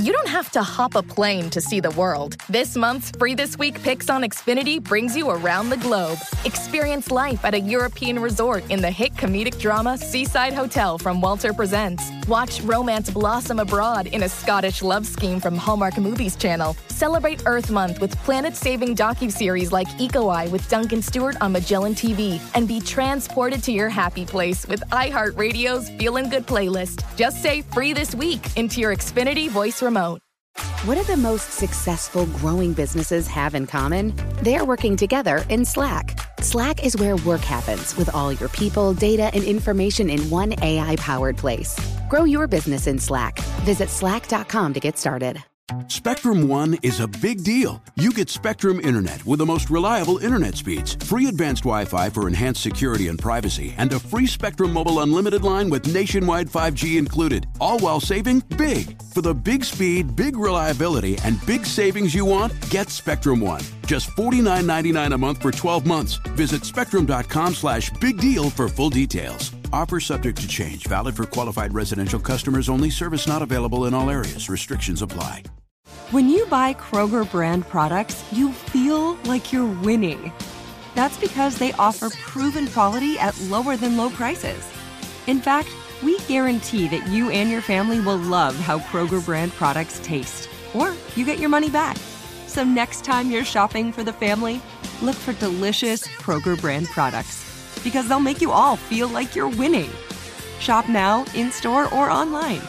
you don't have to hop a plane to see the world. This month's Free This Week Picks on Xfinity brings you around the globe. Experience life at a European resort in the hit comedic drama Seaside Hotel from Walter Presents. Watch romance blossom abroad in a Scottish love scheme from Hallmark Movies Channel. Celebrate Earth Month with planet-saving docuseries like Eco Eye with Duncan Stewart on Magellan TV. And be transported to your happy place with iHeartRadio's Feelin' Good playlist. Just say Free This Week into your Xfinity voice remote. What do the most successful growing businesses have in common? They're working together in Slack. Slack is where work happens with all your people, data, and information in one AI-powered place. Grow your business in Slack. Visit slack.com to get started. Spectrum One is a big deal. You get Spectrum Internet with the most reliable internet speeds, free advanced Wi-Fi for enhanced security and privacy, and a free Spectrum Mobile Unlimited line with nationwide 5G included, all while saving big. For the big speed, big reliability, and big savings you want, get Spectrum One. Just $49.99 a month for 12 months. Visit spectrum.com/big deal for full details. Offer subject to change. Valid for qualified residential customers only. Service not available in all areas. Restrictions apply. When you buy Kroger brand products, you feel like you're winning. That's because they offer proven quality at lower than low prices. In fact, we guarantee that you and your family will love how Kroger brand products taste, or you get your money back. So next time you're shopping for the family, look for delicious Kroger brand products, because they'll make you all feel like you're winning. Shop now, in-store, or online.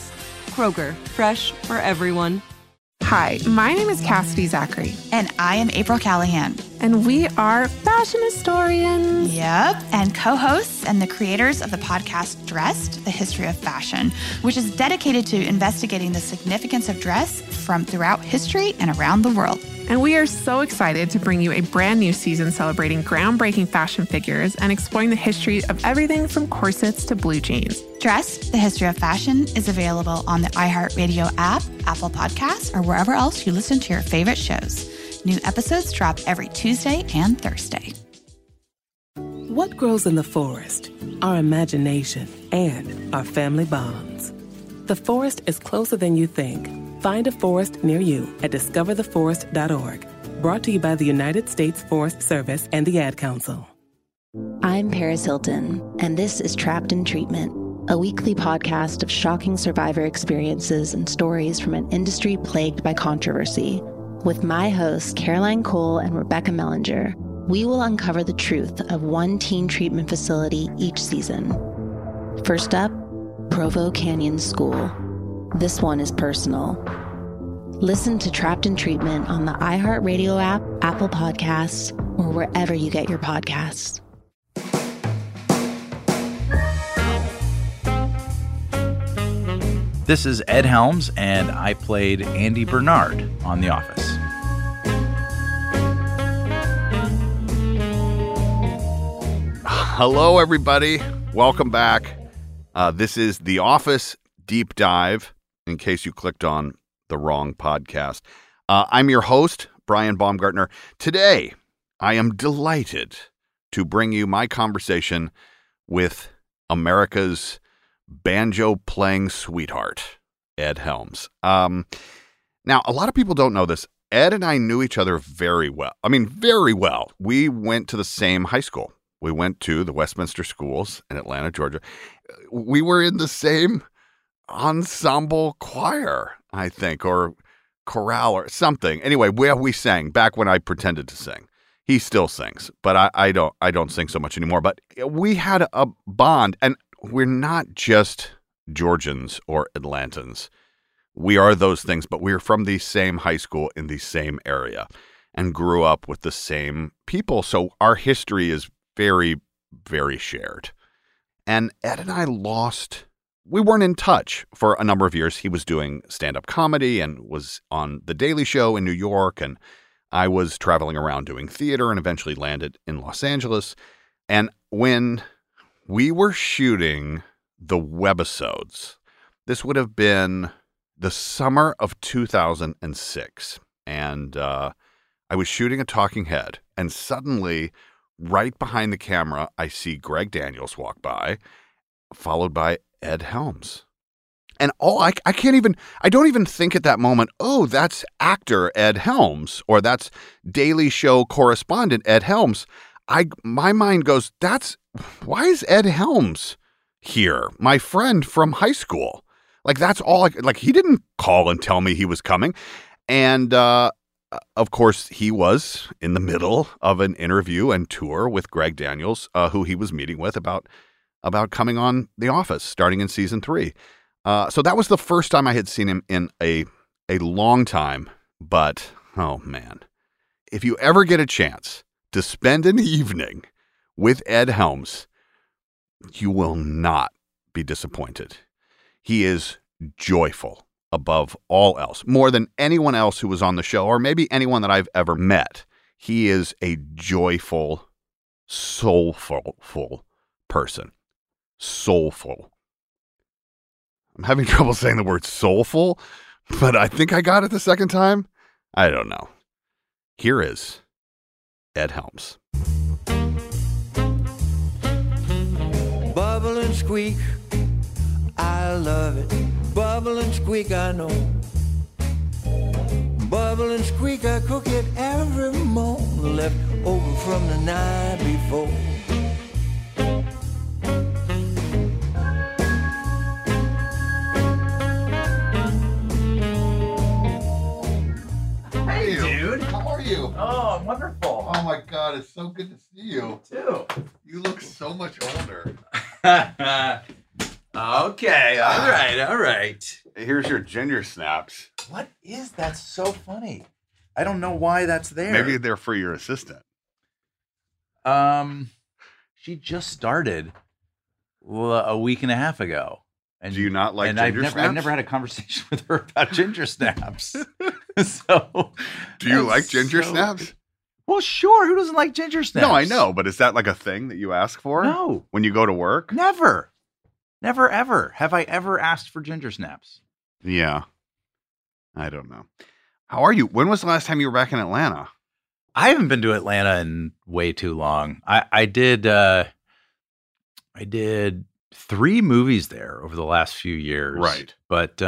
Kroger, fresh for everyone. Hi, my name is Cassidy Zachary. And I am April Callahan. And we are fashion historians. Yep, and co-hosts and the creators of the podcast Dressed, The History of Fashion, which is dedicated to investigating the significance of dress from throughout history and around the world. And we are so excited to bring you a brand new season celebrating groundbreaking fashion figures and exploring the history of everything from corsets to blue jeans. Dressed, The History of Fashion is available on the iHeartRadio app, Apple Podcasts, or wherever else you listen to your favorite shows. New episodes drop every Tuesday and Thursday. What grows in the forest? Our imagination and our family bonds. The forest is closer than you think. Find a forest near you at discovertheforest.org. Brought to you by the United States Forest Service and the Ad Council. I'm Paris Hilton, and this is Trapped in Treatment, a weekly podcast of shocking survivor experiences and stories from an industry plagued by controversy. With my hosts, Caroline Cole and Rebecca Mellinger, we will uncover the truth of one teen treatment facility each season. First up, Provo Canyon School. This one is personal. Listen to Trapped in Treatment on the iHeartRadio app, Apple Podcasts, or wherever you get your podcasts. This is Ed Helms, and I played Andy Bernard on The Office. Hello, everybody. Welcome back. This is The Office Deep Dive, in case you clicked on the wrong podcast. I'm your host, Brian Baumgartner. Today, I am delighted to bring you my conversation with America's banjo-playing sweetheart, Ed Helms. Now, a lot of people don't know this. Ed and I knew each other very well. I mean, very well. We went to the same high school. We went to the Westminster Schools in Atlanta, Georgia. We were in the same ensemble choir, I think, or chorale or something. Anyway, we sang back when I pretended to sing. He still sings, but I don't sing so much anymore. But we had a bond, and we're not just Georgians or Atlantans. We are those things, but we're from the same high school in the same area and grew up with the same people. So our history is very, very shared. And Ed and I we weren't in touch for a number of years. He was doing stand-up comedy and was on The Daily Show in New York, and I was traveling around doing theater and eventually landed in Los Angeles. And when we were shooting the webisodes, this would have been the summer of 2006, and I was shooting a talking head, and suddenly, right behind the camera, I see Greg Daniels walk by, followed by Ed Helms. And I don't even think at that moment, oh, that's actor Ed Helms, or that's Daily Show correspondent Ed Helms. My mind goes, why is Ed Helms here? My friend from high school. Like, that's all, he didn't call and tell me he was coming. And, of course, he was in the middle of an interview and tour with Greg Daniels, who he was meeting with about coming on The Office, starting in season 3. So that was the first time I had seen him in a long time. But, oh man, if you ever get a chance to spend an evening with Ed Helms, you will not be disappointed. He is joyful above all else, more than anyone else who was on the show, or maybe anyone that I've ever met. He is a joyful, soulful person. Soulful. I'm having trouble saying the word soulful, but I think I got it the second time. I don't know. Here is Ed Helms. Bubble and squeak, I love it. Bubble and squeak, I know. Bubble and squeak, I cook it every morning, left over from the night before. Hey, dude. How are you? Oh, I'm wonderful. Oh, my God. It's so good to see you. You too. You look so much older. Okay. All right. Here's your ginger snaps. What is that? So funny. I don't know why that's there. Maybe they're for your assistant. She just started a week and a half ago. And do you not like ginger snaps? I've never had a conversation with her about ginger snaps. So, do you like ginger snaps? Well, sure. Who doesn't like ginger snaps? No, I know, but is that like a thing that you ask for? No. When you go to work? Never, ever. Have I ever asked for ginger snaps? Yeah. I don't know. How are you? When was the last time you were back in Atlanta? I haven't been to Atlanta in way too long. I did 3 movies there over the last few years. Right. But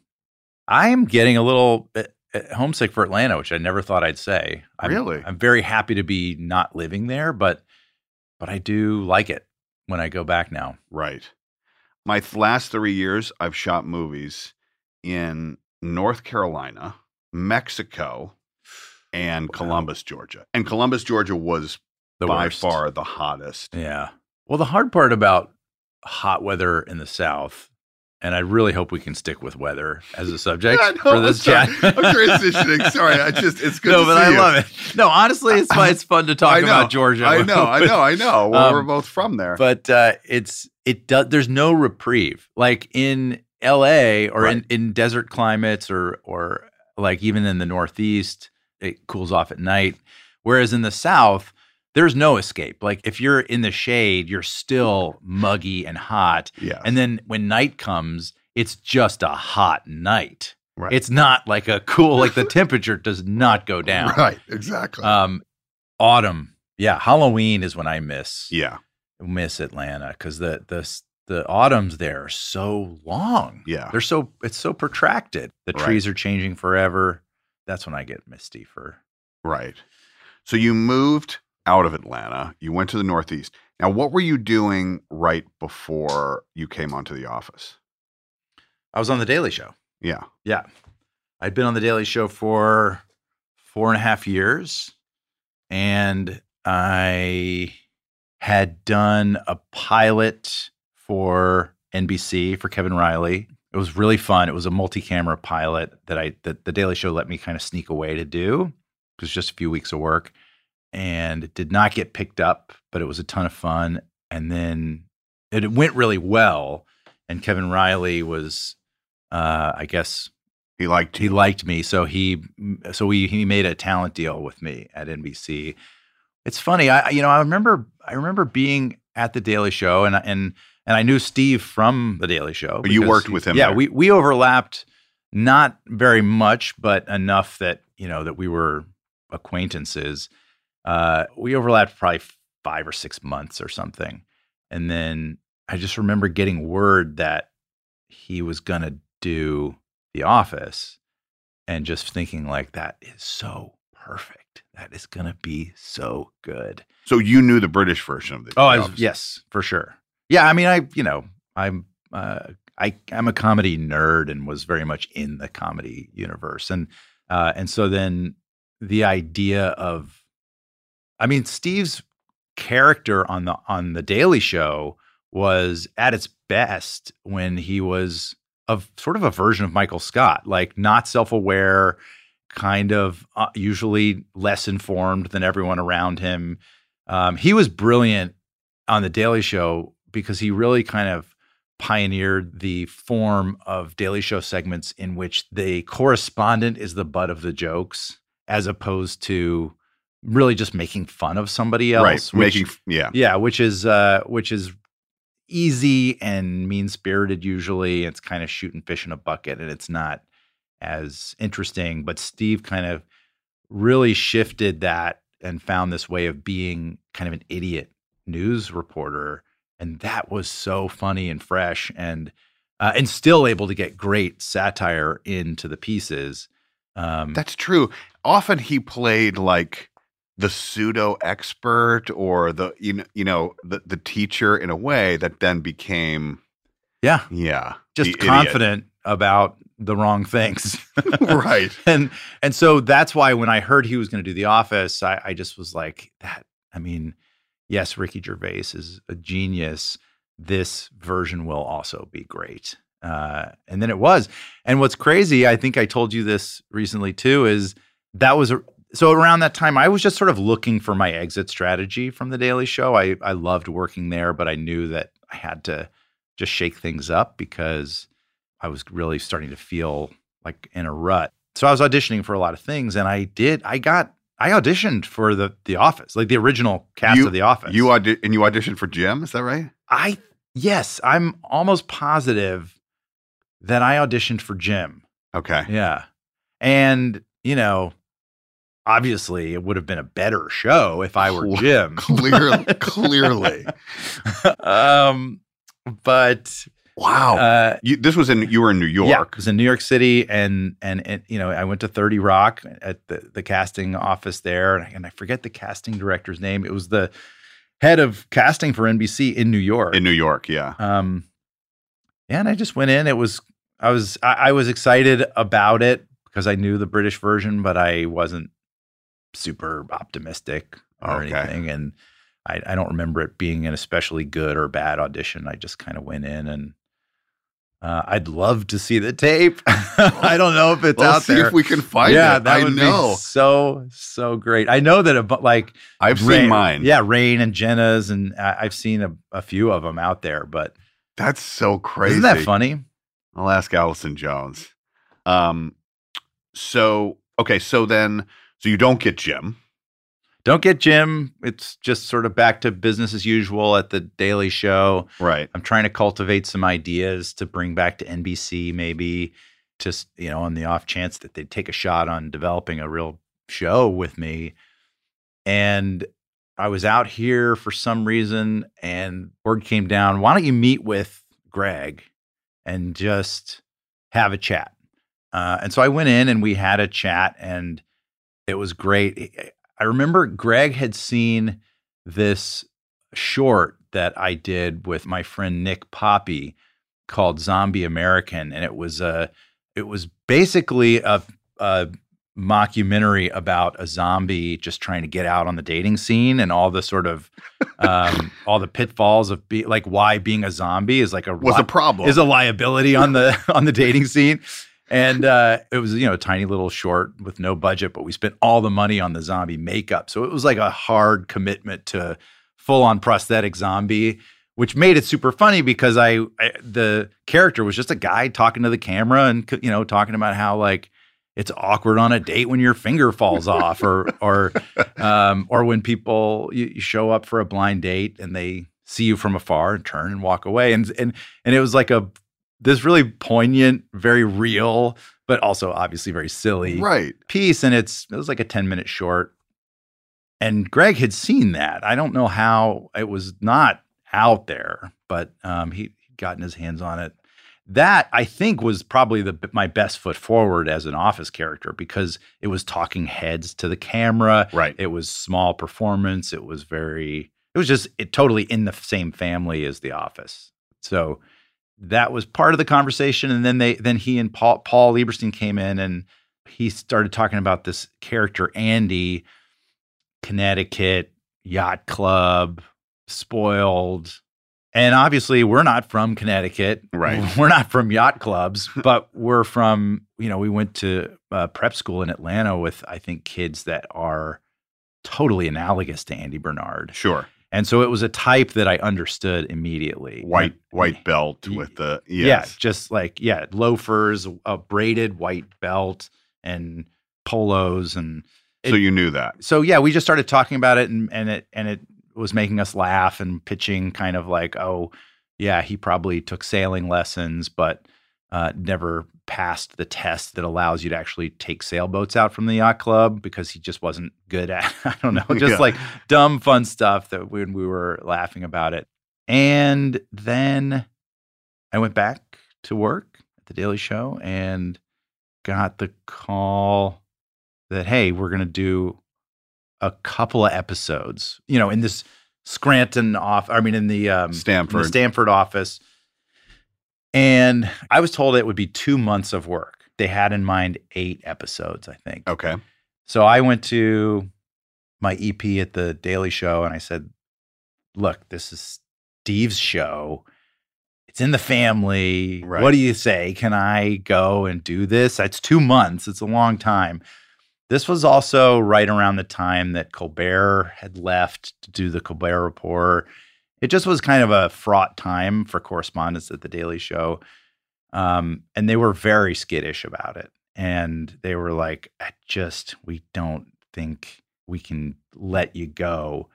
I am getting a little homesick for Atlanta, which I never thought I'd say. Really? I'm very happy to be not living there, but I do like it when I go back now. Right. My last 3 years, I've shot movies in North Carolina, Mexico, and Columbus, Georgia. And Columbus, Georgia was by far the hottest. Yeah. Well, the hard part about hot weather in the South, and I really hope we can stick with weather as a subject for this chat. I'm transitioning. Sorry, it's good to see you. No, but I love it. No, honestly, it's fun. It's fun to talk about Georgia. I know. Well, we're both from there. But there's no reprieve. Like in LA or in desert climates or like even in the Northeast, it cools off at night. Whereas in the South, there's no escape. Like if you're in the shade, you're still muggy and hot. Yes. And then when night comes, it's just a hot night. Right. It's not like a cool, like the temperature does not go down. Right, exactly. Autumn. Yeah, Halloween is when I miss Atlanta because the autumns there are so long. Yeah. It's so protracted. The trees are changing forever. That's when I get misty for. Right. So you moved out of Atlanta. You went to the Northeast. Now, what were you doing right before you came onto The Office? I was on The Daily Show. Yeah. Yeah. I'd been on The Daily Show for 4.5 years, and I had done a pilot for NBC for Kevin Riley. It was really fun. It was a multi-camera pilot that The Daily Show let me kind of sneak away to do. It was just a few weeks of work. And it did not get picked up, but it was a ton of fun. And then it went really well. And Kevin Riley was, I guess, he liked me, so he made a talent deal with me at NBC. It's funny, I remember being at the Daily Show, and I knew Steve from the Daily Show. But you worked with him. Yeah, there. we overlapped, not very much, but enough that that we were acquaintances. We overlapped probably 5 or 6 months or something. And then I just remember getting word that he was going to do The Office and just thinking like, that is so perfect. That is going to be so good. So you knew the British version of the Office? Yes, for sure. Yeah, I mean, I'm a comedy nerd and was very much in the comedy universe. And so then the idea of, I mean, Steve's character on the Daily Show was at its best when he was sort of a version of Michael Scott, like not self-aware, kind of usually less informed than everyone around him. He was brilliant on the Daily Show because he really kind of pioneered the form of Daily Show segments in which the correspondent is the butt of the jokes, as opposed to really just making fun of somebody else. Right. Which is easy and mean-spirited usually. It's kind of shooting fish in a bucket, and it's not as interesting. But Steve kind of really shifted that and found this way of being kind of an idiot news reporter. And that was so funny and fresh, and still able to get great satire into the pieces. That's true. Often he played like the pseudo expert or the the teacher in a way that then became just confident about the wrong things. Right. And so that's why when I heard he was going to do The Office, I just was like, that. I mean, yes, Ricky Gervais is a genius. This version will also be great. And then it was. And what's crazy, I think I told you this recently too, is so around that time, I was just sort of looking for my exit strategy from The Daily Show. I loved working there, but I knew that I had to just shake things up because I was really starting to feel like in a rut. So I was auditioning for a lot of things, and I auditioned for the Office, like the original cast of The Office. You auditioned for Jim, is that right? Yes, I'm almost positive that I auditioned for Jim. Okay. Yeah. And, obviously it would have been a better show if I were Jim. Clearly. But wow. You were in New York. Yeah, it was in New York City, and I went to 30 Rock at the casting office there, and I forget the casting director's name. It was the head of casting for NBC in New York. In New York, yeah. And I just went in. I was excited about it because I knew the British version, but I wasn't super optimistic or anything. And I don't remember it being an especially good or bad audition. I just kind of went in, and I'd love to see the tape. I don't know if it's out there. See if we can find it. Yeah, that would be so great. I know that I've seen mine. Yeah, Rain and Jenna's, and I've seen a few of them out there. But that's so crazy. Isn't that funny? I'll ask Allison Jones. So you don't get Jim. Don't get Jim. It's just sort of back to business as usual at the Daily Show. Right. I'm trying to cultivate some ideas to bring back to NBC, maybe just, on the off chance that they'd take a shot on developing a real show with me. And I was out here for some reason, and word came down, why don't you meet with Greg and just have a chat? And so I went in and we had a chat, and it was great. I remember Greg had seen this short that I did with my friend Nick Poppy called Zombie American, and it was basically a mockumentary about a zombie just trying to get out on the dating scene and all the sort of all the pitfalls of why being a zombie is like a problem, is a liability on the dating scene. And it was, a tiny little short with no budget, but we spent all the money on the zombie makeup. So it was like a hard commitment to full-on prosthetic zombie, which made it super funny because the character was just a guy talking to the camera and, talking about how it's awkward on a date when your finger falls off or when people, you show up for a blind date and they see you from afar and turn and walk away. And it was like this really poignant, very real, but also obviously very silly piece. And it was like a 10-minute short. And Greg had seen that. I don't know how it was not out there, but he'd gotten his hands on it. that I think was probably my best foot forward as an Office character, because it was talking heads to the camera. Right. It was small performance. It was just totally in the same family as The Office. So that was part of the conversation. And then he and Paul Lieberstein came in, and he started talking about this character, Andy, Connecticut, yacht club, spoiled. And obviously we're not from Connecticut. Right. We're not from yacht clubs, but we're from, we went to prep school in Atlanta with, I think, kids that are totally analogous to Andy Bernard. Sure. And so it was a type that I understood immediately. White belt with the, Yeah, just like, loafers, a braided white belt and polos. And so you knew that. So yeah, we just started talking about it, and it was making us laugh and pitching kind of like, oh yeah, he probably took sailing lessons, but never passed the test that allows you to actually take sailboats out from the yacht club, because he just wasn't good at, I don't know, just like dumb, fun stuff that when we were laughing about it. And then I went back to work at The Daily Show and got the call that, hey, we're going to do a couple of episodes, in this Scranton in the Stamford office. And I was told it would be 2 months of work. They had in mind 8 episodes, I think. Okay. So I went to my EP at The Daily Show and I said, look, this is Steve's show. It's in the family. Right. What do you say? Can I go and do this? It's 2 months. It's a long time. This was also right around the time that Colbert had left to do the Colbert Report. It just was kind of a fraught time for correspondents at The Daily Show. And they were very skittish about it. And they were like, we don't think we can let you go.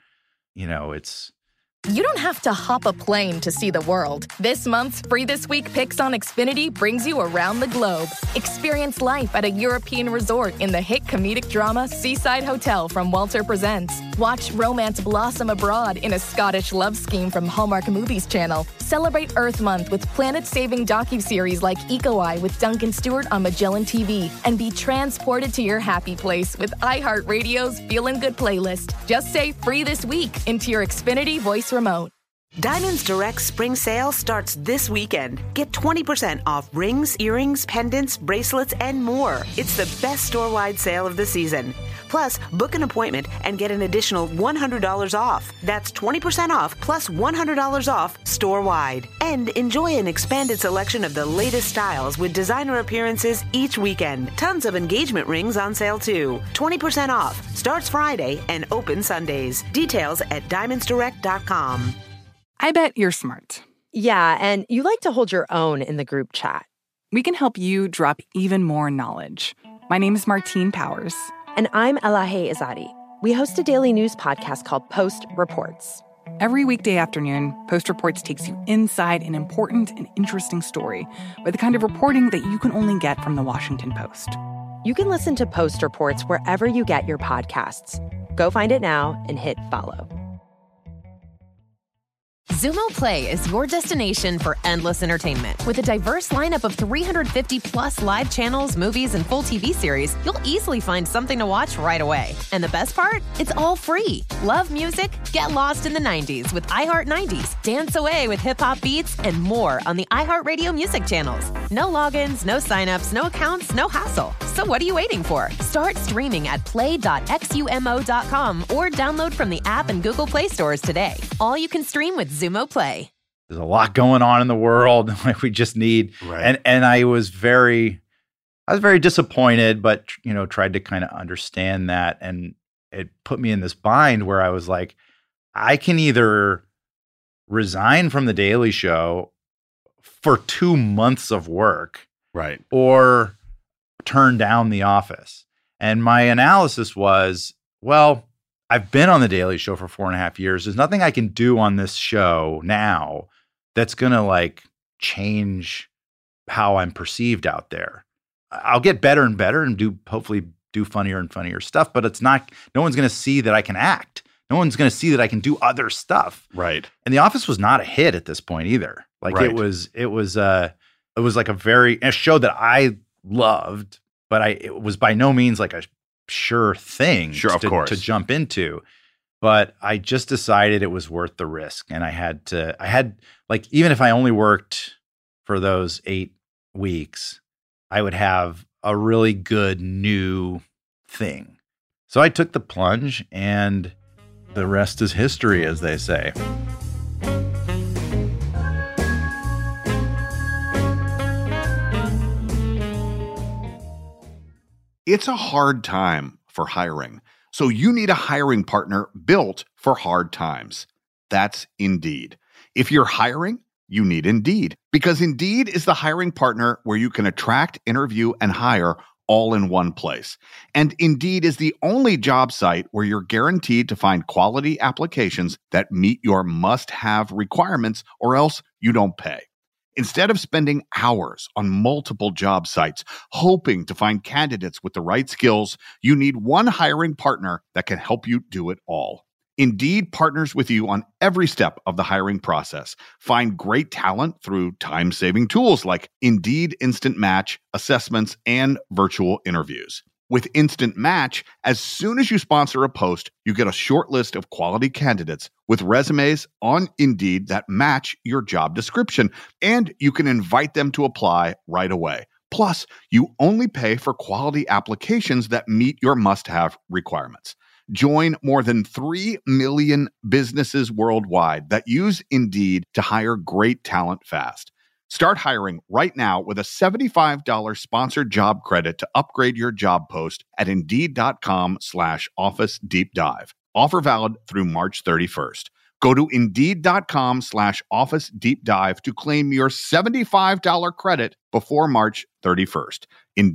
It's... You don't have to hop a plane to see the world. This month's Free This Week Picks on Xfinity brings you around the globe. Experience life at a European resort in the hit comedic drama Seaside Hotel from Walter Presents. Watch romance blossom abroad in a Scottish love scheme from Hallmark Movies Channel. Celebrate Earth Month with planet-saving docuseries like Eco Eye with Duncan Stewart on Magellan TV. And be transported to your happy place with iHeartRadio's Feelin' Good playlist. Just say Free This Week into your Xfinity voice remote. Diamonds Direct Spring Sale starts this weekend. Get 20% off rings, earrings, pendants, bracelets, and more. It's the best store-wide sale of the season. Plus, book an appointment and get an additional $100 off. That's 20% off plus $100 off store-wide. And enjoy an expanded selection of the latest styles with designer appearances each weekend. Tons of engagement rings on sale too. 20% off. Starts Friday and open Sundays. Details at diamondsdirect.com. I bet you're smart. Yeah, and you like to hold your own in the group chat. We can help you drop even more knowledge. My name is Martine Powers. And I'm Elahe Izadi. We host a daily news podcast called Post Reports. Every weekday afternoon, Post Reports takes you inside an important and interesting story with the kind of reporting that you can only get from the Washington Post. You can listen to Post Reports wherever you get your podcasts. Go find it now and hit follow. Xumo Play is your destination for endless entertainment. With a diverse lineup of 350-plus live channels, movies, and full TV series, you'll easily find something to watch right away. And the best part? It's all free. Love music? Get lost in the 90s with iHeart 90s, dance away with hip-hop beats, and more on the iHeartRadio music channels. No logins, no signups, no accounts, no hassle. So what are you waiting for? Start streaming at play.xumo.com or download from the app and Google Play stores today. All you can stream with Xumo Play. There's a lot going on in the world. Like we just need, right. And I was very disappointed, but tried to kind of understand that, and it put me in this bind where I was like, I can either resign from The Daily Show for 2 months of work, right, or turn down The Office. And my analysis was, well, I've been on The Daily Show for 4.5 years. There's nothing I can do on this show now that's going to change how I'm perceived out there. I'll get better and better and hopefully do funnier and funnier stuff, but no one's going to see that I can act. No one's going to see that I can do other stuff. Right. And The Office was not a hit at this point either. Right. it was it was like a show that I loved, but it was by no means like a sure thing to jump into. But I just decided it was worth the risk. And I had like, even if I only worked for those 8 weeks, I would have a really good new thing. So I took the plunge, and the rest is history, as they say. It's a hard time for hiring, so you need a hiring partner built for hard times. That's Indeed. If you're hiring, you need Indeed, because Indeed is the hiring partner where you can attract, interview, and hire all in one place. And Indeed is the only job site where you're guaranteed to find quality applications that meet your must-have requirements, or else you don't pay. Instead of spending hours on multiple job sites hoping to find candidates with the right skills, you need one hiring partner that can help you do it all. Indeed partners with you on every step of the hiring process. Find great talent through time-saving tools like Indeed Instant Match, assessments, and virtual interviews. With Instant Match, as soon as you sponsor a post, you get a short list of quality candidates with resumes on Indeed that match your job description, and you can invite them to apply right away. Plus, you only pay for quality applications that meet your must-have requirements. Join more than 3 million businesses worldwide that use Indeed to hire great talent fast. Start hiring right now with a $75 sponsored job credit to upgrade your job post at Indeed.com/Office Deep Dive. Offer valid through March 31st. Go to Indeed.com/Office Deep Dive to claim your $75 credit before March 31st.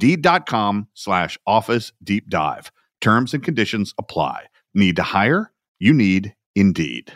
Indeed.com/Office Deep Dive. Terms and conditions apply. Need to hire? You need Indeed.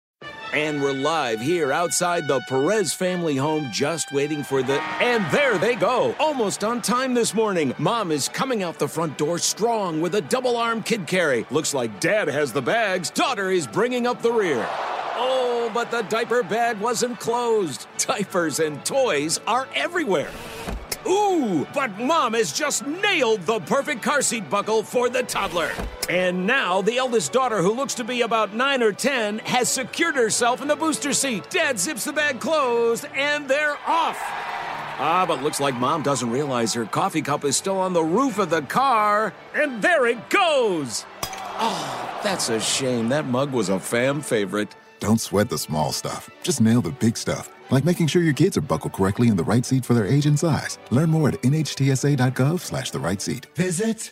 And we're live here outside the Perez family home, just waiting for and there they go, almost on time this morning. Mom is coming out the front door strong with a double-arm kid carry. Looks like Dad has the bags. Daughter is bringing up the rear. Oh, but the diaper bag wasn't closed. Diapers and toys are everywhere. Ooh, but Mom has just nailed the perfect car seat buckle for the toddler. And now the eldest daughter, who looks to be about 9 or 10, has secured herself in the booster seat. Dad zips the bag closed, and they're off. But looks like Mom doesn't realize her coffee cup is still on the roof of the car. And there it goes. Oh, that's a shame. That mug was a fam favorite. Don't sweat the small stuff. Just nail the big stuff. Like making sure your kids are buckled correctly in the right seat for their age and size. Learn more at NHTSA.gov/the right seat. Visit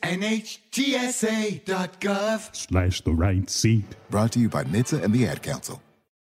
NHTSA.gov/the right seat. Brought to you by NHTSA and the Ad Council.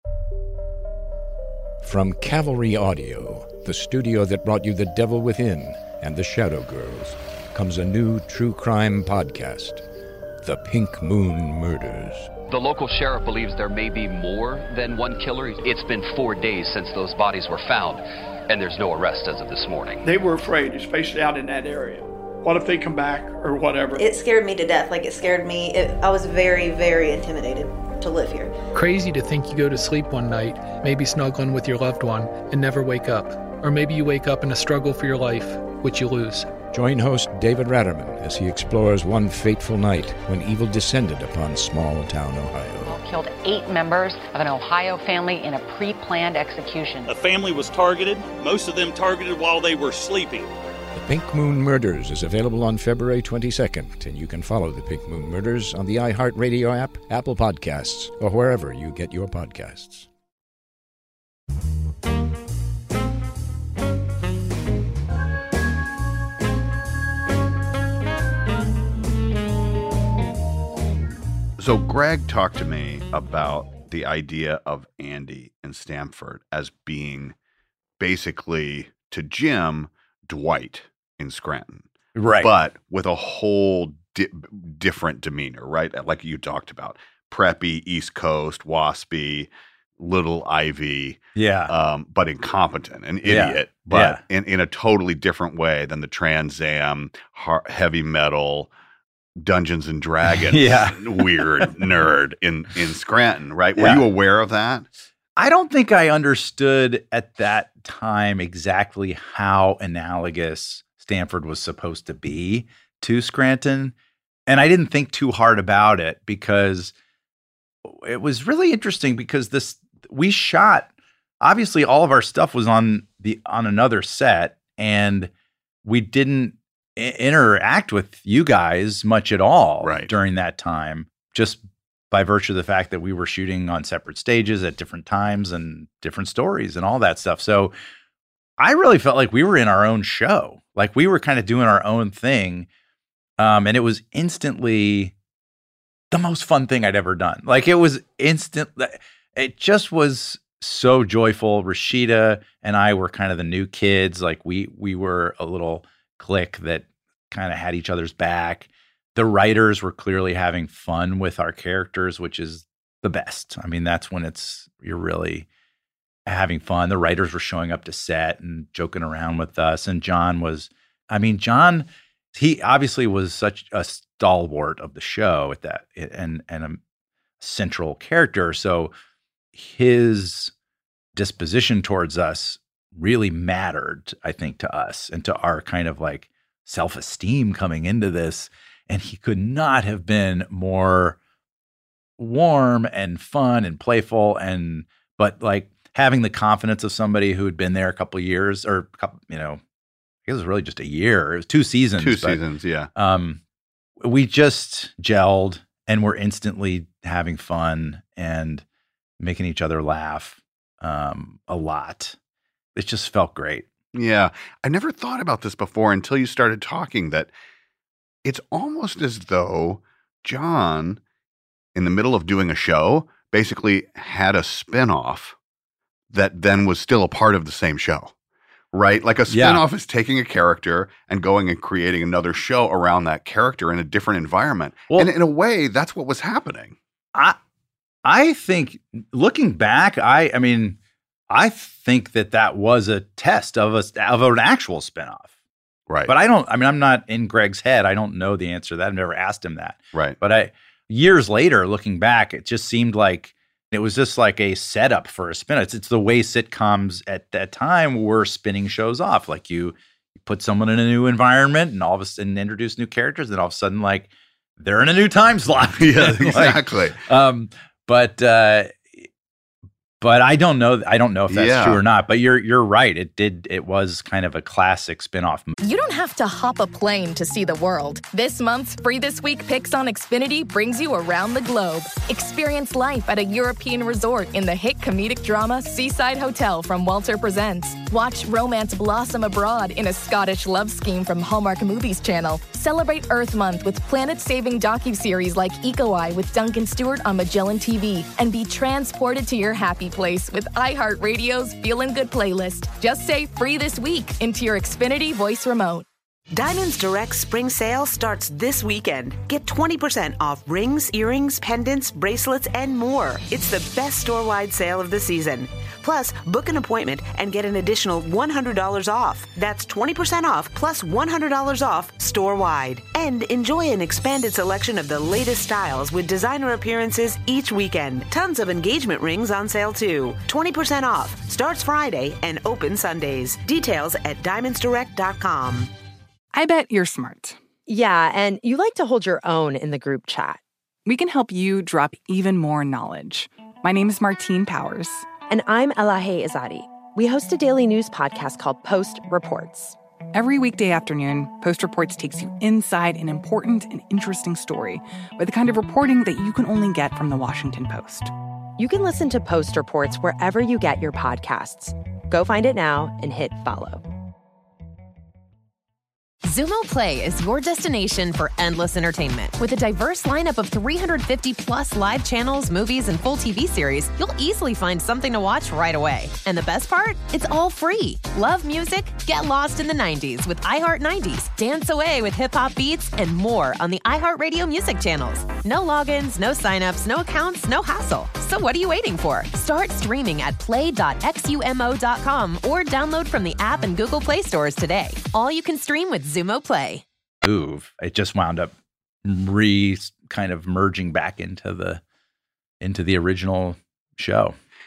From Cavalry Audio, the studio that brought you The Devil Within and The Shadow Girls, comes a new true crime podcast, The Pink Moon Murders. The local sheriff believes there may be more than one killer. It's been 4 days since those bodies were found, and there's no arrest as of this morning. They were afraid, especially out in that area. What if they come back or whatever? It scared me to death. Like, it scared me. I was very, very intimidated to live here. Crazy to think you go to sleep one night, maybe snuggling with your loved one, and never wake up. Or maybe you wake up in a struggle for your life, which you lose. Join host David Ratterman as he explores one fateful night when evil descended upon small-town Ohio. Killed 8 members of an Ohio family in a pre-planned execution. A family was targeted, most of them targeted while they were sleeping. The Pink Moon Murders is available on February 22nd, and you can follow The Pink Moon Murders on the iHeartRadio app, Apple Podcasts, or wherever you get your podcasts. So Greg talked to me about the idea of Andy in Stamford as being basically, to Jim, Dwight in Scranton. Right. But with a whole different demeanor, right? Like you talked about. Preppy, East Coast, waspy, little Ivy. Yeah. But incompetent, an idiot. But in a totally different way than the Trans Am, heavy metal, Dungeons and Dragons weird nerd in Scranton, right? Were you aware of that? I don't think I understood at that time exactly how analogous Stanford was supposed to be to Scranton. And I didn't think too hard about it because it was really interesting because we shot, obviously all of our stuff was on another set, and we didn't interact with you guys much at all during that time, just by virtue of the fact that we were shooting on separate stages at different times and different stories and all that stuff. So I really felt like we were in our own show. Like we were kind of doing our own thing. And it was instantly the most fun thing I'd ever done. Like it was instant. It just was so joyful. Rashida and I were kind of the new kids. Like we were a little clique that kind of had each other's back. The writers were clearly having fun with our characters, which is the best. I mean, that's when you're really having fun. The writers were showing up to set and joking around with us. And John, he obviously was such a stalwart of the show at that and a central character. So his disposition towards us really mattered, I think, to us and to our kind of like self-esteem coming into this. And he could not have been more warm and fun and playful, but like having the confidence of somebody who had been there a couple of years or I guess it was really just a year. It was 2 seasons. Yeah. We just gelled and were instantly having fun and making each other laugh a lot. It just felt great. Yeah. I never thought about this before until you started talking, that it's almost as though John, in the middle of doing a show, basically had a spinoff that then was still a part of the same show, right? Like a spinoff is taking a character and going and creating another show around that character in a different environment. Well, and in a way, that's what was happening. I think, looking back, I think that was a test of an actual spinoff. Right. But I'm not in Greg's head. I don't know the answer to that. I've never asked him that. Right. But years later, looking back, it just seemed like it was just like a setup for a spin. It's the way sitcoms at that time were spinning shows off. Like you put someone in a new environment and all of a sudden introduce new characters, and all of a sudden, like, they're in a new time slot. Yeah, exactly. But I don't know. I don't know if that's true or not. But you're right. It was kind of a classic spinoff. You don't have to hop a plane to see the world. This month's Free This Week Picks on Xfinity brings you around the globe. Experience life at a European resort in the hit comedic drama Seaside Hotel from Walter Presents. Watch romance blossom abroad in a Scottish love scheme from Hallmark Movies Channel. Celebrate Earth Month with planet-saving docuseries like Eco Eye with Duncan Stewart on Magellan TV. And be transported to your happy place with iHeartRadio's Feelin' Good playlist. Just say "free this week" into your Xfinity voice remote. Diamonds Direct spring sale starts this weekend. Get 20% off rings, earrings, pendants, bracelets, and more. It's the best store-wide sale of the season. Plus, book an appointment and get an additional $100 off. That's 20% off plus $100 off store-wide. And enjoy an expanded selection of the latest styles with designer appearances each weekend. Tons of engagement rings on sale too. 20% off. Starts Friday and opens Sundays. Details at diamondsdirect.com. I bet you're smart. Yeah, and you like to hold your own in the group chat. We can help you drop even more knowledge. My name is Martine Powers. And I'm Elahe Izadi. We host a daily news podcast called Post Reports. Every weekday afternoon, Post Reports takes you inside an important and interesting story with the kind of reporting that you can only get from the Washington Post. You can listen to Post Reports wherever you get your podcasts. Go find it now and hit follow. Xumo Play is your destination for endless entertainment. With a diverse lineup of 350 plus live channels, movies, and full TV series, you'll easily find something to watch right away. And the best part? It's all free. Love music? Get lost in the 90s with iHeart 90s, dance away with hip-hop beats, and more on the iHeartRadio music channels. No logins, no signups, no accounts, no hassle. So what are you waiting for? Start streaming at play.xumo.com or download from the app and Google Play stores today. All you can stream with Xumo Play. Move. It just wound up kind of merging back into the original show.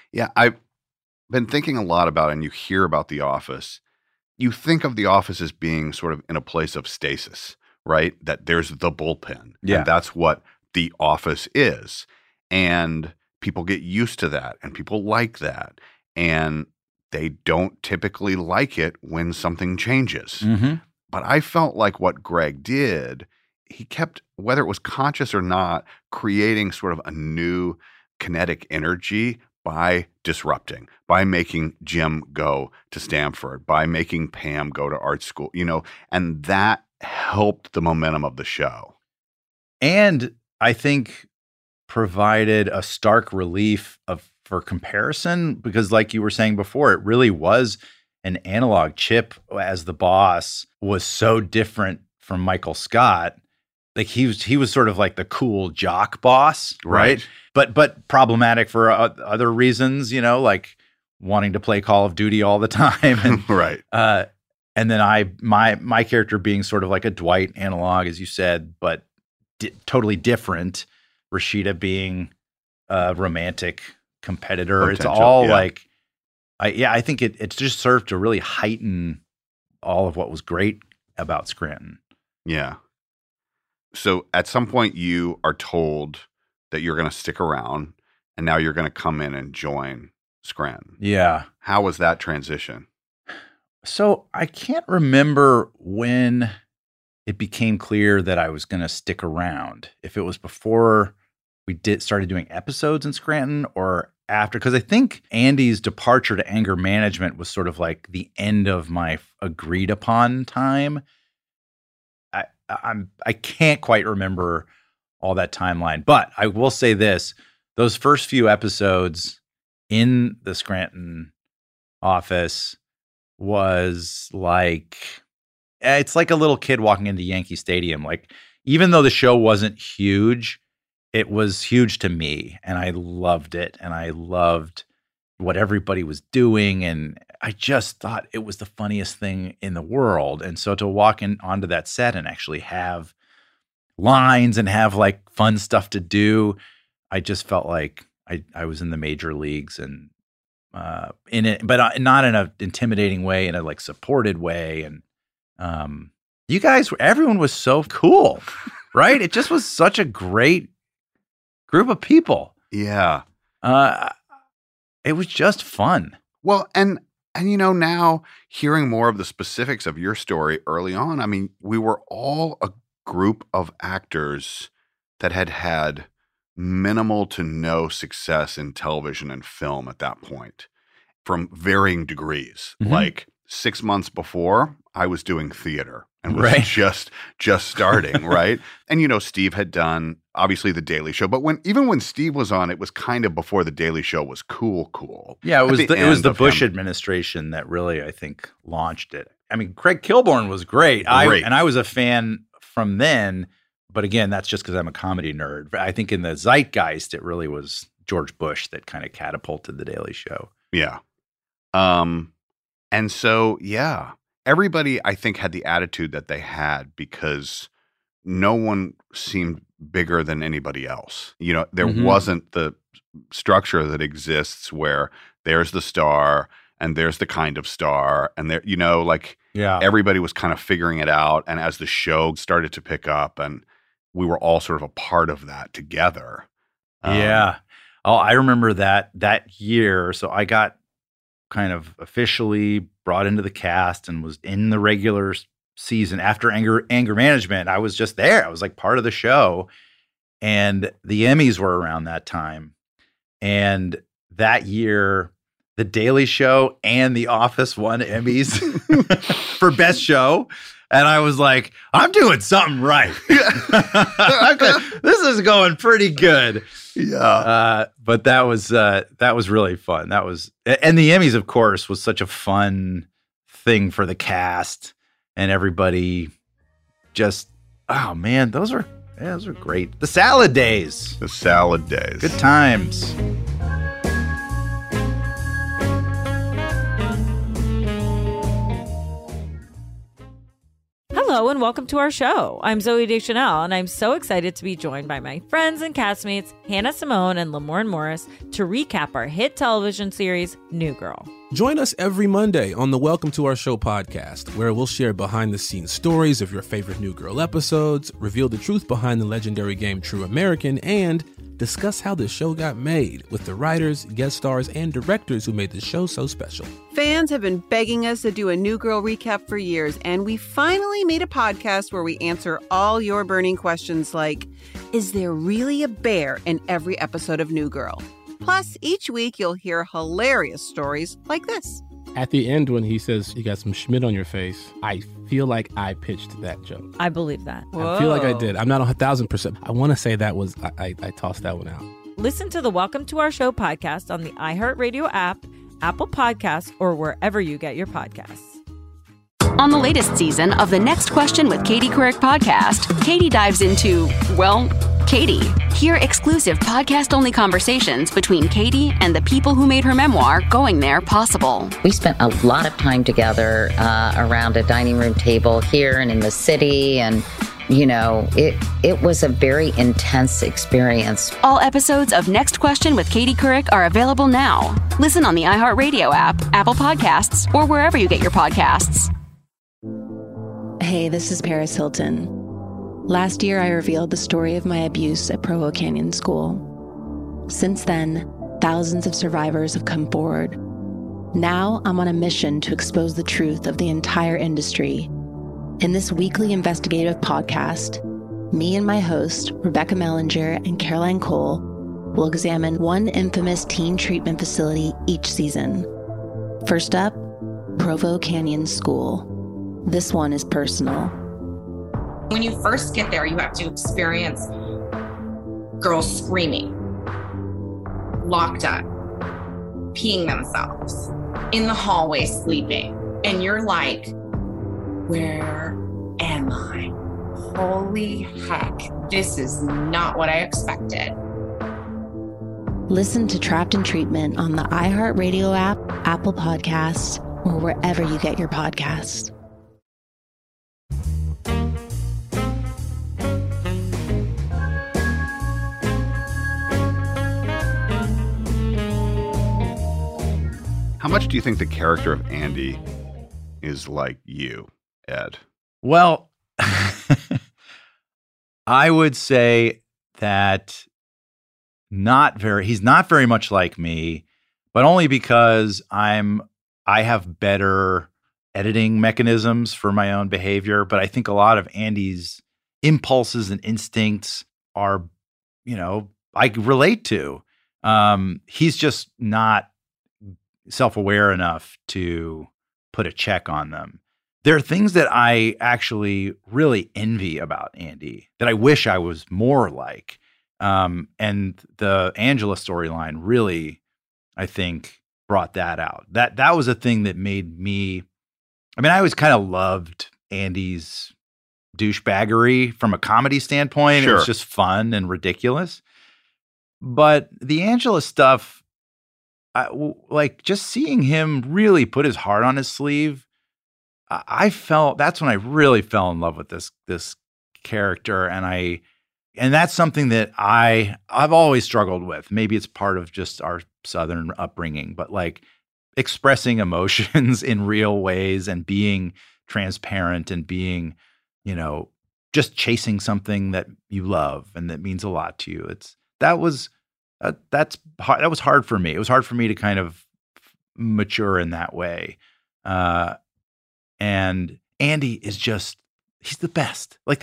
Yeah, I've been thinking a lot about, and you hear about The Office. You think of The Office as being sort of in a place of stasis, right? That there's the bullpen. Yeah. And that's what The Office is. And people get used to that, and people like that. And they don't typically like it when something changes. Mm-hmm. But I felt like what Greg did, he kept, whether it was conscious or not, creating sort of a new kinetic energy by disrupting, by making Jim go to Stanford, by making Pam go to art school, and that helped the momentum of the show. And I think provided a stark relief for comparison, because like you were saying before, it really was an analog. Chip as the boss was so different from Michael Scott. Like he was sort of like the cool jock boss, right? But problematic for other reasons, like wanting to play Call of Duty all the time, and, right? And then my character being sort of like a Dwight analog, as you said, but totally different. Rashida being a romantic competitor. It's all like, I think it just served to really heighten all of what was great about Scranton. Yeah. So at some point you are told that you're going to stick around, and now you're going to come in and join Scranton. Yeah. How was that transition? So I can't remember when it became clear that I was going to stick around. If it was before we started doing episodes in Scranton or after, because I think Andy's departure to anger management was sort of like the end of my agreed upon time. I can't quite remember all that timeline, but I will say this: those first few episodes in the Scranton office was like, it's like a little kid walking into Yankee Stadium. Like, even though the show wasn't huge, it was huge to me, and I loved it, and I loved what everybody was doing, and I just thought it was the funniest thing in the world. And so to walk onto that set and actually have lines and have like fun stuff to do, I just felt like I was in the major leagues, and in it, but not in an intimidating way, in a like supported way. And you guys, everyone was so cool, right? It just was such a great group of people. Yeah. It was just fun. Well, and now hearing more of the specifics of your story early on, I mean, we were all a group of actors that had minimal to no success in television and film at that point, from varying degrees. Mm-hmm. Like 6 months before, I was doing theater and was just starting, right? And Steve had done obviously The Daily Show, but even when Steve was on, it was kind of before The Daily Show was cool. Yeah, it was the Bush administration that really, I think, launched it. I mean, Craig Kilborn was great. And I was a fan from then, but again, that's just because I'm a comedy nerd. I think in the zeitgeist, it really was George Bush that kind of catapulted The Daily Show. Yeah. And so, yeah, everybody, I think, had the attitude that they had because no one seemed bigger than anybody else. There wasn't the structure that exists where there's the star and there's the kind of star, and there, everybody was kind of figuring it out. And as the show started to pick up, and we were all sort of a part of that together. Yeah. Oh, I remember that year. So I got kind of officially brought into the cast and was in the regular season after anger management. I was just there. I was like part of the show, and the Emmys were around that time. And that year, The Daily Show and The Office won Emmys for Best Show. And I was like, I'm doing something right. This is going pretty good. Yeah. But that was really fun. And the Emmys, of course, was such a fun thing for the cast and everybody. Just, oh man, those are great. The salad days. Good times. Hello and welcome to our show. I'm Zoe Deschanel, and I'm so excited to be joined by my friends and castmates, Hannah Simone and Lamorne Morris, to recap our hit television series, New Girl. Join us every Monday on the Welcome to Our Show podcast, where we'll share behind-the-scenes stories of your favorite New Girl episodes, reveal the truth behind the legendary game True American, and discuss how the show got made with the writers, guest stars, and directors who made the show so special. Fans have been begging us to do a New Girl recap for years, and we finally made a podcast where we answer all your burning questions like, is there really a bear in every episode of New Girl? Plus, each week you'll hear hilarious stories like this. At the end, when he says you got some Schmidt on your face, I feel like I pitched that joke. I believe that. I feel like I did. I'm not 1,000%. I want to say that was, I tossed that one out. Listen to the Welcome to Our Show podcast on the iHeartRadio app, Apple Podcasts, or wherever you get your podcasts. On the latest season of the Next Question with Katie Couric podcast, Katie dives into, well, Katie. Hear exclusive podcast-only conversations between Katie and the people who made her memoir, Going There, possible. We spent a lot of time together around a dining room table here and in the city, and you know, it was a very intense experience. All episodes of Next Question with Katie Couric are available now. Listen on the iHeartRadio app, Apple Podcasts, or wherever you get your podcasts. Hey, this is Paris Hilton. Last year, I revealed the story of my abuse at Provo Canyon School. Since then, thousands of survivors have come forward. Now, I'm on a mission to expose the truth of the entire industry. In this weekly investigative podcast, me and my host, Rebecca Mellinger and Caroline Cole, will examine one infamous teen treatment facility each season. First up, Provo Canyon School. This one is personal. When you first get there, you have to experience girls screaming, locked up, peeing themselves, in the hallway sleeping. And you're like, where am I? Holy heck, this is not what I expected. Listen to Trapped in Treatment on the iHeartRadio app, Apple Podcasts, or wherever you get your podcasts. How much do you think the character of Andy is like you, Ed? Well, I would say that he's not very much like me, but only because I have better editing mechanisms for my own behavior. But I think a lot of Andy's impulses and instincts are, I relate to. He's just not self-aware enough to put a check on them. There are things that I actually really envy about Andy that I wish I was more like. And the Angela storyline really, I think, brought that out. That was a thing that made me, I always kind of loved Andy's douchebaggery from a comedy standpoint. Sure. It was just fun and ridiculous. But the Angela stuff, just seeing him really put his heart on his sleeve, that's when I really fell in love with this character. And that's something that I've always struggled with. Maybe it's part of just our Southern upbringing, but like expressing emotions in real ways and being transparent and being, just chasing something that you love and that means a lot to you. That was hard for me. It was hard for me to kind of mature in that way. And Andy is he's the best. Like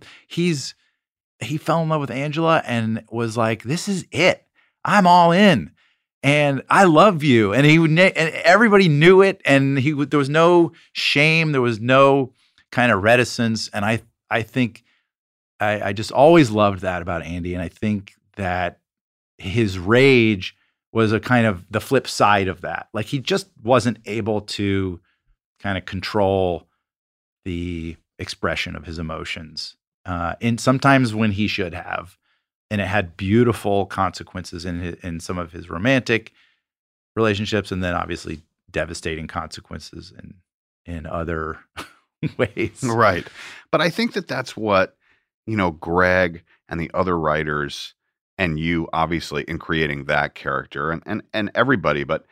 he fell in love with Angela and was like, this is it. I'm all in. And I love you. And and everybody knew it. And there was no shame. There was no kind of reticence. And I think I just always loved that about Andy. And I think that his rage was a kind of the flip side of that. Like he just wasn't able to kind of control the expression of his emotions. And sometimes when he should have, and it had beautiful consequences in some of his romantic relationships, and then obviously devastating consequences in other ways. Right. But I think that that's what, Greg and the other writers and you obviously in creating that character and everybody, but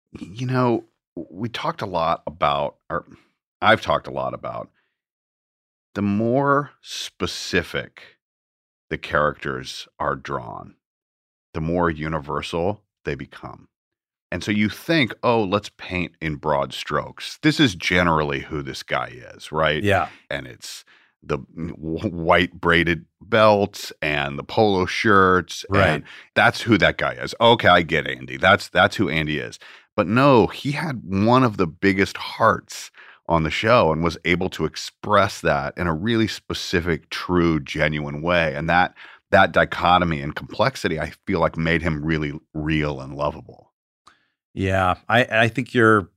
we talked a lot about, or I've talked a lot about, the more specific the characters are drawn, the more universal they become. And so you think, oh, let's paint in broad strokes. This is generally who this guy is, right? Yeah. And it's the white braided belts and the polo shirts. Right. And that's who that guy is. Okay, I get Andy. That's who Andy is. But no, he had one of the biggest hearts on the show and was able to express that in a really specific, true, genuine way. And that dichotomy and complexity, I feel like, made him really real and lovable. Yeah, I think you're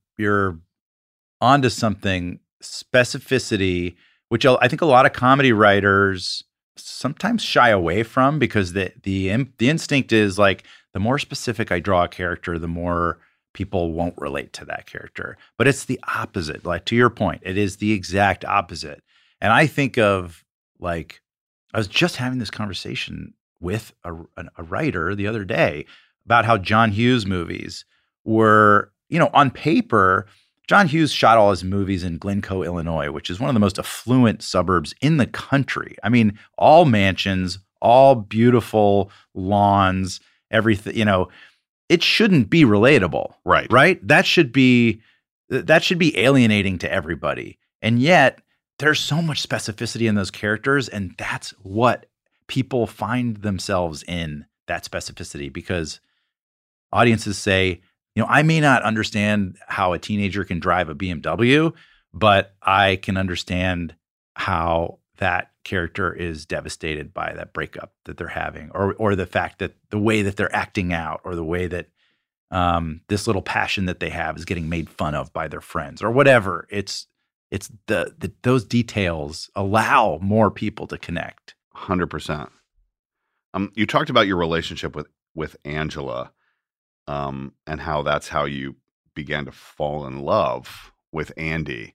onto something. Specificity, which I think a lot of comedy writers sometimes shy away from, because the instinct is like, the more specific I draw a character, the more people won't relate to that character. But it's the opposite. Like, to your point, it is the exact opposite. And I think of, like, I was just having this conversation with a writer the other day about how John Hughes movies were, on paper, John Hughes shot all his movies in Glencoe, Illinois, which is one of the most affluent suburbs in the country. I mean, all mansions, all beautiful lawns, everything, it shouldn't be relatable. Right. Right? That should be alienating to everybody. And yet there's so much specificity in those characters, and that's what people find themselves in, that specificity, because audiences say, I may not understand how a teenager can drive a BMW, but I can understand how that character is devastated by that breakup that they're having, or the fact that the way that they're acting out, or the way that this little passion that they have is getting made fun of by their friends, or whatever. It's those details allow more people to connect. 100%. You talked about your relationship with Angela. And how that's how you began to fall in love with Andy.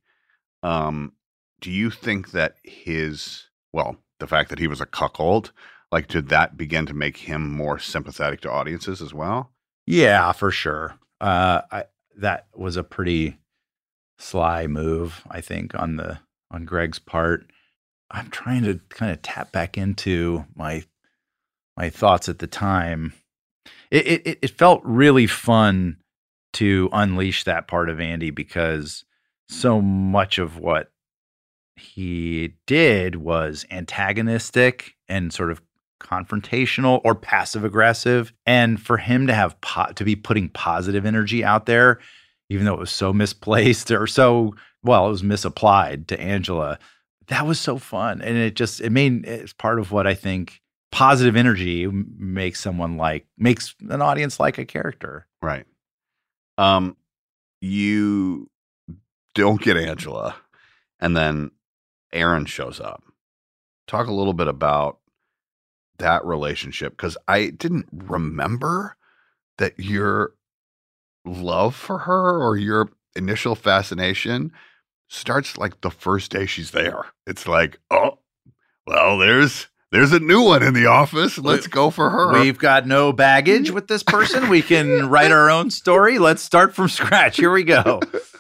Do you think that the fact that he was a cuckold, like, did that begin to make him more sympathetic to audiences as well? Yeah, for sure. That was a pretty sly move, I think, on Greg's part. I'm trying to kind of tap back into my thoughts at the time. It felt really fun to unleash that part of Andy, because so much of what he did was antagonistic and sort of confrontational or passive aggressive. And for him to have to be putting positive energy out there, even though it was so misplaced or it was misapplied to Angela, that was so fun. And it's part of what I think positive energy makes an audience like a character. Right. You don't get Angela, and then Aaron shows up. Talk a little bit about that relationship, because I didn't remember that your love for her or your initial fascination starts like the first day she's there. It's like, oh, well, there's a new one in the office. Let's go for her. We've got no baggage with this person. We can write our own story. Let's start from scratch. Here we go.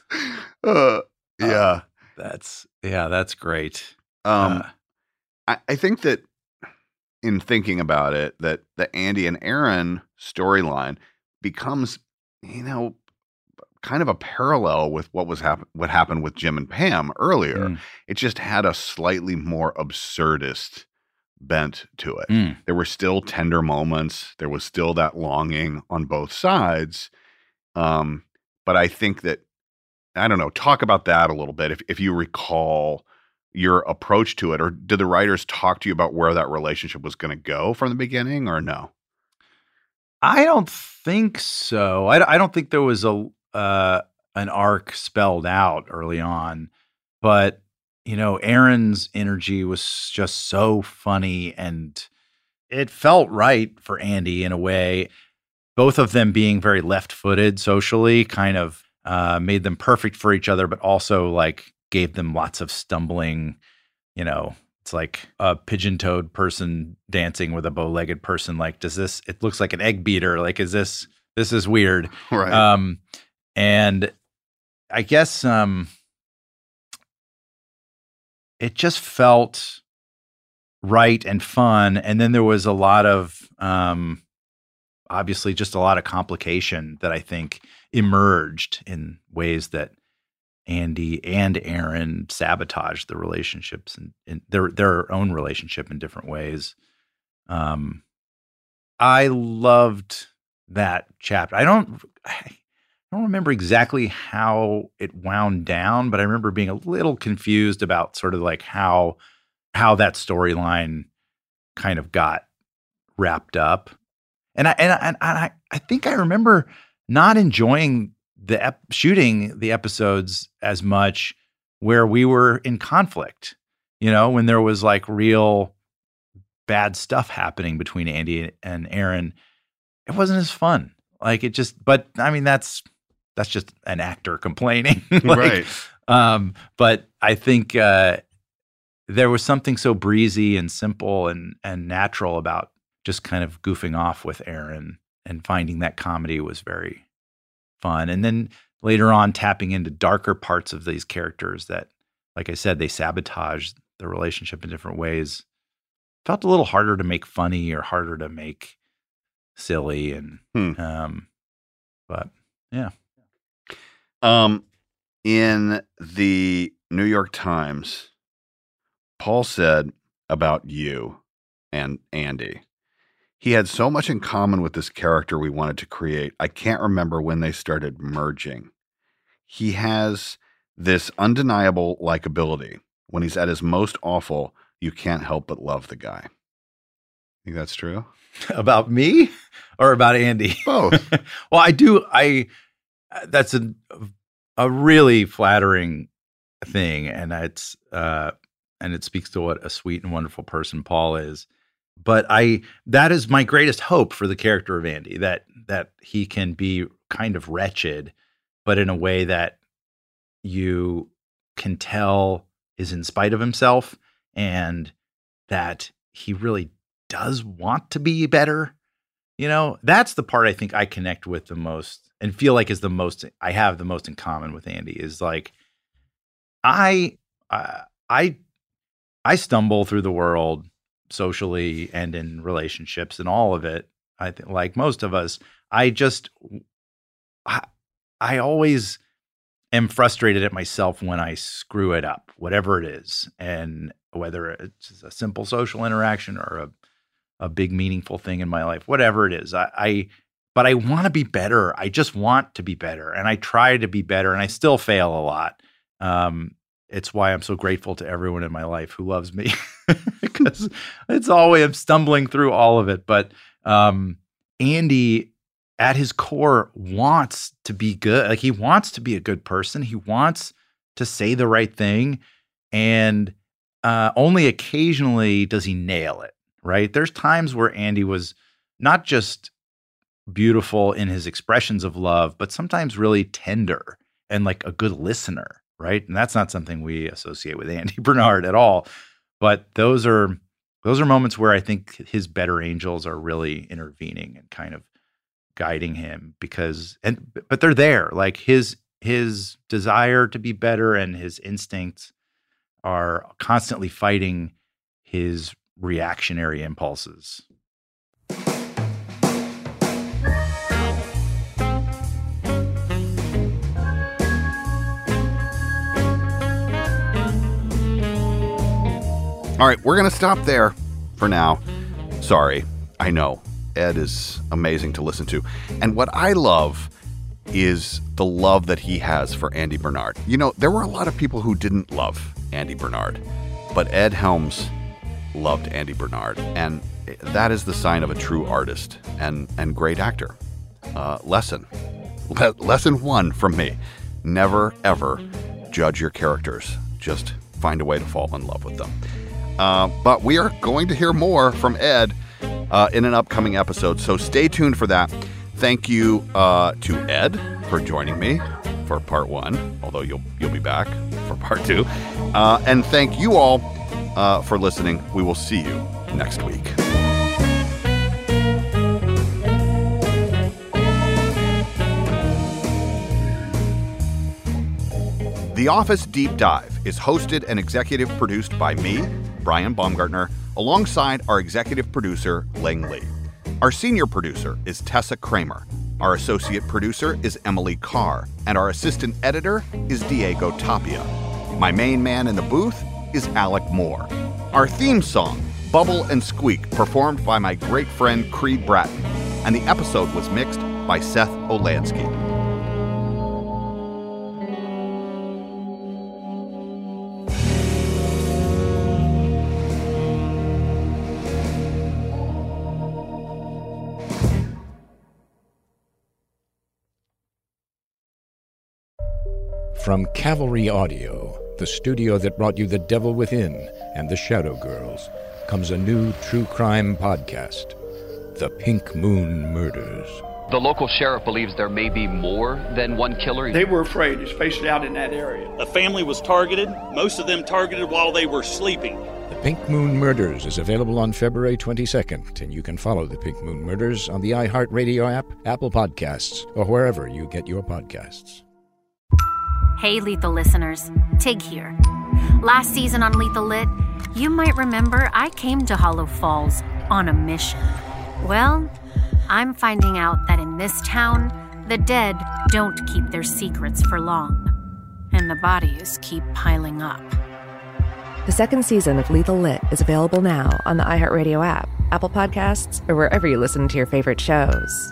Yeah. That's great. I think that in thinking about it, that the Andy and Aaron storyline becomes, kind of a parallel with what happened with Jim and Pam earlier. It just had a slightly more absurdist bent to it. There were still tender moments. There was still that longing on both sides. But I think that, I don't know, talk about that a little bit. If you recall your approach to it, or did the writers talk to you about where that relationship was going to go from the beginning, or no? I don't think so. I don't think there was an arc spelled out early on, but Aaron's energy was just so funny, and it felt right for Andy in a way. Both of them being very left-footed socially kind of made them perfect for each other, but also like gave them lots of stumbling, it's like a pigeon-toed person dancing with a bow-legged person. Like, it looks like an egg beater. Like, this is weird. Right. And I guess it just felt right and fun. And then there was a lot of, obviously just a lot of complication that I think emerged in ways that Andy and Aaron sabotaged the relationships and their own relationship in different ways. I loved that chapter. I don't remember exactly how it wound down, but I remember being a little confused about sort of like how that storyline kind of got wrapped up. And I think I remember not enjoying shooting the episodes as much where we were in conflict, when there was like real bad stuff happening between Andy and Aaron. It wasn't as fun. Like but I mean, that's just an actor complaining. Right. But I think there was something so breezy and simple and natural about just kind of goofing off with Aaron, and finding that comedy was very fun. And then later on, tapping into darker parts of these characters that, like I said, they sabotaged the relationship in different ways. Felt a little harder to make funny or harder to make silly. And, but yeah. In the New York Times, Paul said about you and Andy, he had so much in common with this character we wanted to create. I can't remember when they started merging. He has this undeniable likability. When he's at his most awful, you can't help but love the guy. Think that's true? About me or about Andy? Both. Well, I do. That's a really flattering thing, and it speaks to what a sweet and wonderful person Paul is. But that is my greatest hope for the character of Andy, that he can be kind of wretched, but in a way that you can tell is in spite of himself, and that he really does want to be better. That's the part I think I connect with the most and feel like is the most, I have the most in common with Andy, is like, I stumble through the world socially and in relationships and all of it. I think, like most of us, I always am frustrated at myself when I screw it up, whatever it is. And whether it's a simple social interaction or a big meaningful thing in my life, whatever it is, but I want to be better. I just want to be better. And I try to be better, and I still fail a lot. It's why I'm so grateful to everyone in my life who loves me, because it's always, I'm stumbling through all of it. But Andy, at his core, wants to be good. Like, he wants to be a good person. He wants to say the right thing. And only occasionally does he nail it, right? There's times where Andy was not just beautiful in his expressions of love, but sometimes really tender and like a good listener. Right. And that's not something we associate with Andy Bernard at all. But those are moments where I think his better angels are really intervening and kind of guiding him, but they're there. Like his desire to be better and his instincts are constantly fighting his reactionary impulses. All right, we're going to stop there for now. Sorry, I know. Ed is amazing to listen to. And what I love is the love that he has for Andy Bernard. There were a lot of people who didn't love Andy Bernard, but Ed Helms loved Andy Bernard. And that is the sign of a true artist and great actor. Lesson 1 from me. Never, ever judge your characters. Just find a way to fall in love with them. But we are going to hear more from Ed in an upcoming episode, so stay tuned for that. Thank you to Ed for joining me for part 1, although you'll be back for part 2. And thank you all for listening. We will see you next week. The Office Deep Dive is hosted and executive produced by me, Brian Baumgartner, alongside our executive producer, Lang Lee. Our senior producer is Tessa Kramer. Our associate producer is Emily Carr, and our assistant editor is Diego Tapia. My main man in the booth is Alec Moore. Our theme song, Bubble and Squeak, performed by my great friend Creed Bratton, and the episode was mixed by Seth Olansky. From Cavalry Audio, the studio that brought you The Devil Within and The Shadow Girls, comes a new true crime podcast, The Pink Moon Murders. The local sheriff believes there may be more than one killer. They were afraid, especially out in that area. A family was targeted, most of them targeted while they were sleeping. The Pink Moon Murders is available on February 22nd, and you can follow The Pink Moon Murders on the iHeartRadio app, Apple Podcasts, or wherever you get your podcasts. Hey, Lethal listeners, Tig here. Last season on Lethal Lit, you might remember I came to Hollow Falls on a mission. Well, I'm finding out that in this town, the dead don't keep their secrets for long, and the bodies keep piling up. The second season of Lethal Lit is available now on the iHeartRadio app, Apple Podcasts, or wherever you listen to your favorite shows.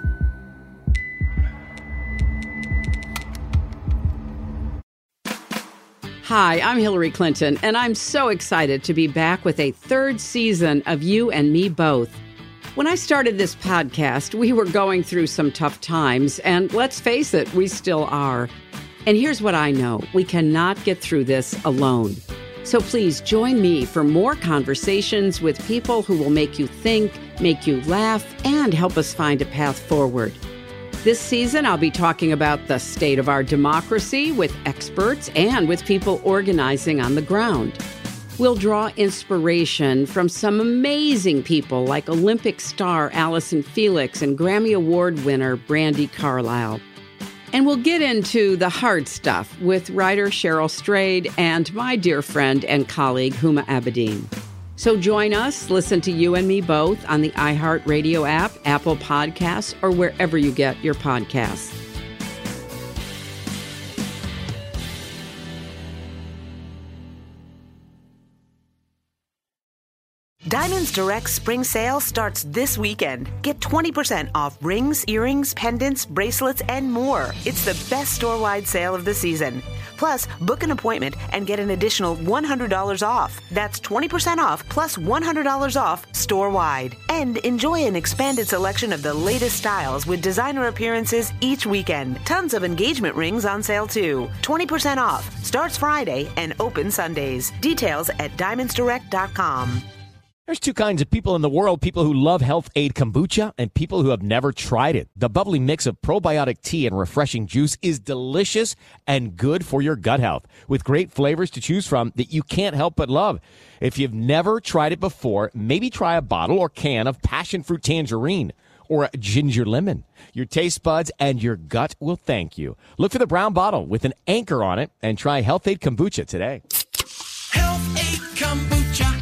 Hi, I'm Hillary Clinton, and I'm so excited to be back with a third season of You and Me Both. When I started this podcast, we were going through some tough times, and let's face it, we still are. And here's what I know. We cannot get through this alone. So please join me for more conversations with people who will make you think, make you laugh, and help us find a path forward. This season, I'll be talking about the state of our democracy with experts and with people organizing on the ground. We'll draw inspiration from some amazing people like Olympic star Allison Felix and Grammy Award winner Brandi Carlile. And we'll get into the hard stuff with writer Cheryl Strayed and my dear friend and colleague Huma Abedin. So join us, listen to You and Me Both on the iHeartRadio app, Apple Podcasts, or wherever you get your podcasts. Diamonds Direct Spring Sale starts this weekend. Get 20% off rings, earrings, pendants, bracelets, and more. It's the best store-wide sale of the season. Plus, book an appointment and get an additional $100 off. That's 20% off plus $100 off store-wide. And enjoy an expanded selection of the latest styles with designer appearances each weekend. Tons of engagement rings on sale too. 20% off. Starts Friday and open Sundays. Details at diamondsdirect.com. There's two kinds of people in the world, people who love Health Aid Kombucha and people who have never tried it. The bubbly mix of probiotic tea and refreshing juice is delicious and good for your gut health, with great flavors to choose from that you can't help but love. If you've never tried it before, maybe try a bottle or can of passion fruit tangerine or a ginger lemon. Your taste buds and your gut will thank you. Look for the brown bottle with an anchor on it and try Health Aid Kombucha today. Health Aid Kombucha.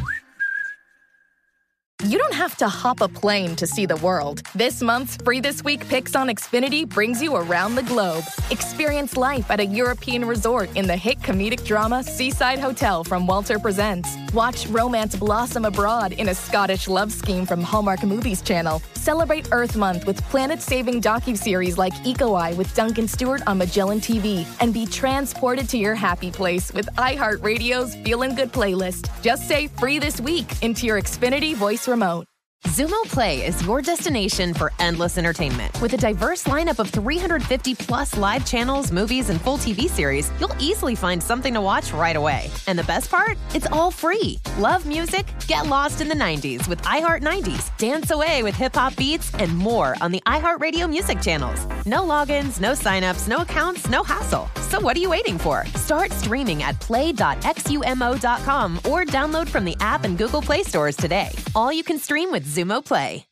You don't have to hop a plane to see the world. This month's Free This Week Picks on Xfinity brings you around the globe. Experience life at a European resort in the hit comedic drama Seaside Hotel from Walter Presents. Watch romance blossom abroad in a Scottish love scheme from Hallmark Movies Channel. Celebrate Earth Month with planet-saving docuseries like Eco Eye with Duncan Stewart on Magellan TV. And be transported to your happy place with iHeartRadio's Feelin' Good playlist. Just say Free This Week into your Xfinity voice remote. Xumo Play is your destination for endless entertainment. With a diverse lineup of 350 plus live channels, movies, and full TV series, you'll easily find something to watch right away. And the best part? It's all free. Love music? Get lost in the 90s with iHeart 90s. Dance away with hip-hop beats and more on the iHeartRadio music channels. No logins, no signups, no accounts, no hassle. So what are you waiting for? Start streaming at play.xumo.com or download from the app and Google Play stores today. All you can stream with Xumo Play.